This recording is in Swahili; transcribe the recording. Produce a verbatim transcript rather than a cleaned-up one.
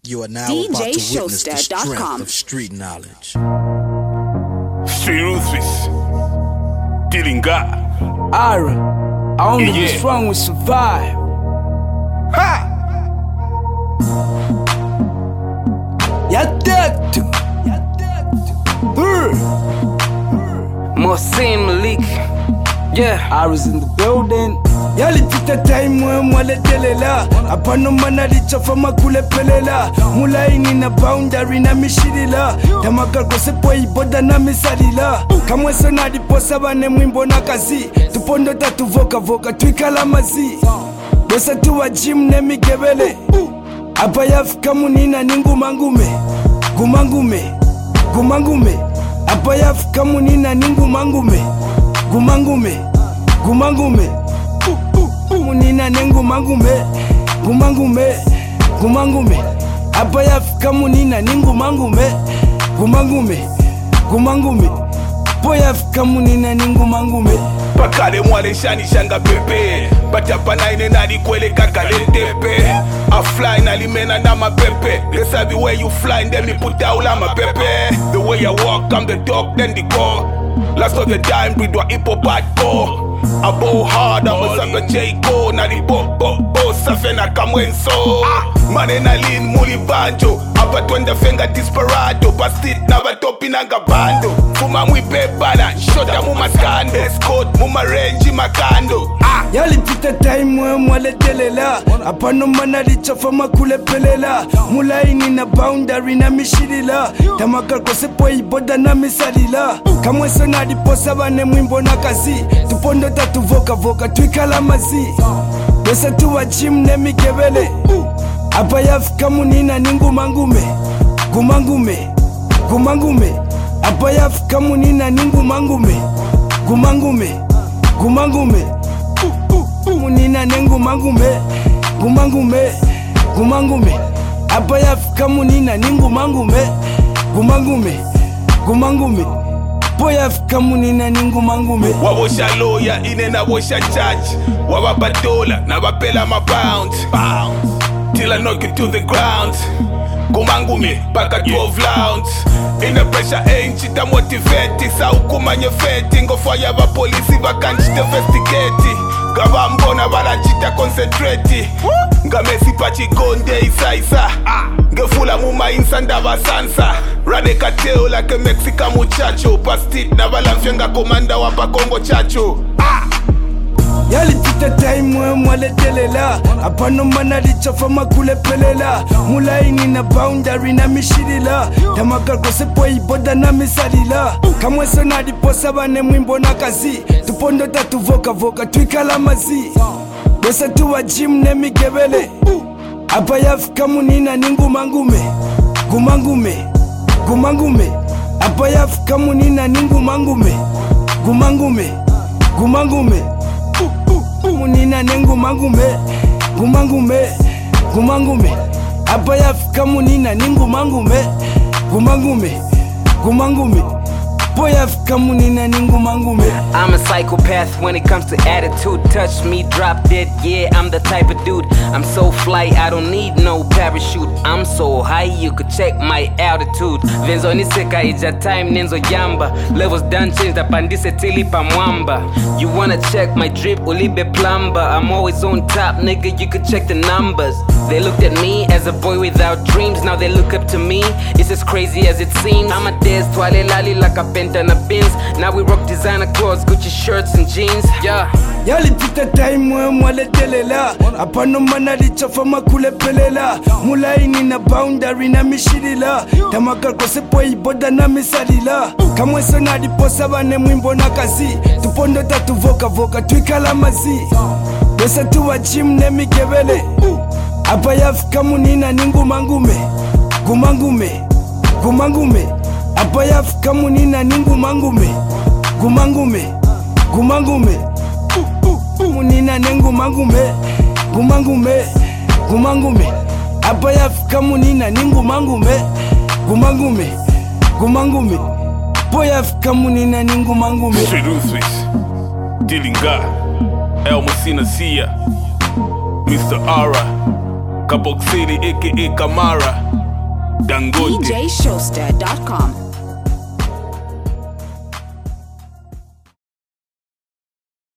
You are now about to witness the strength com. of street knowledge. Street Ruthless, Dealing God. Ira, I only Yeah, be yeah. strong with survive. Ha! Ya dead to Mohsin Malik, yeah. Ira's in the building. Yalitita time we mwale delela Apano manali chafa makule pelela Mulaini na boundary na mishirila Tamaka kose po iboda na misalila Kamwe sona diposa bane mwimbo na kazi Tupondo tatu voka voka tuikala mazi Dosa tuwa jim ne migebele Apa yafika munina ningu mangume Gumangume, gumangume Apa yafika munina ningu mangume Gumangume, gumangume Munina nengu mangume Gumangume, gumangume Apa yafika munina ningu mangume Gumangume, gumangume Po yafika munina ningu mangume Pakale mwale shani shanga pepe Batapa naine nani kwele kakale tepe I fly nali mena na mapepe They sabi where you fly then me put out la mapepe The way I walk I'm the dog then the core Last of the dime breed wa hip hop hardcore I bow hard I'm a sanga J Cole Na di bo bo bo safe na kamwenso Mane na lean muli banjo Apa twende fenga disparado Bastit na batopi nanga bando Fuma mwipe bala Shota muma skando Escort muma range makando ah. Yalitita time we mwale delela Apano manali chafa makule pelela Mulaini na boundary na mishirila Tamaka kose po iboda na misalila Kamwe sona diposa bane mwimbo na kazi Tupondo tatu voka voka tuikala mazi Dosa tuwa jim ne migebele Apa yafika munina ningu mangume Gumangume, gumangume Apa yafika munina ningu mangume Gumangume, gumangume Munina nengu mangume Gumangume, gumangume Apa yafika munina ningu mangume Gumangume, gumangume Po yafika munina ningu mangume Wawosha lawyer ine na washa judge Wawabadola na wapela ma bounce Bounce Till I knock you to the ground Kumangume baka twelve rounds In the pressure ain't chita motivate Sa ukumanye feti Ngofaya ba polisi bakanchita investigate Gaba mbona bala chita concentrate Ngamesi pachi gonde isa isa Ngefula muma insanda basansa Rane kateo like a Mexican muchacho Pastit na bala mfenga komanda wapa Kongo chacho ah! Yalitita time we mwale delela Apano manali chafa makule pelela Mulaini na boundary na mishirila Tamaka kose po iboda na misalila Kamwe sona diposa bane mwimbo na kazi Tupondo tatu voka voka tuikala mazi Dosa tuwa jim ne migebele Apa yafika munina ningu mangume Gumangume, gumangume Apa yafika munina ningu mangume Gumangume, gumangume Munina nengu mangume Gumangume, gumangume Apa yafika munina ningu mangume Gumangume, gumangume Po yafika munina ningu mangume I'm a psychopath when it comes to attitude. Touch me, drop dead, yeah, I'm the type of dude. I'm so fly, I don't need no parachute. I'm so high, you could check my altitude. Venzo niseka ija time nenzo yamba. Levels done change, apandise tili pa mwamba. You wanna check my drip, ulibe plumber. I'm always on top, nigga, you could check the numbers. They looked at me as a boy without dreams. Now they look up to me, it's as crazy as it seems. I'm a des toile lali like a penta na bins. Now we rock designer clothes, Gucci shirts and jeans, yeah. Yalitita time we mwale delela Apano manali chafa makule pelela Mulaini na boundary na mishirila Tamaka kose po iboda na misalila Kamwe sona diposa bane mwimbo na kazi Tupondo tatu voka voka tuikala mazi Dosa tuwa jim ne migebele Apa yafika munina ningu mangume Gumangume, gumangume Apa yafika munina ningu mangume Gumangume, gumangume Munina nengu mangume Gumangume, gumangume Apa yafika munina ningu mangume Gumangume, gumangume Po yafika munina ningu mangume Street Ruthless, Dealing God, El Messina Sia, Mister Ara Kabok City aka Kamara Dangote D J Showster dot com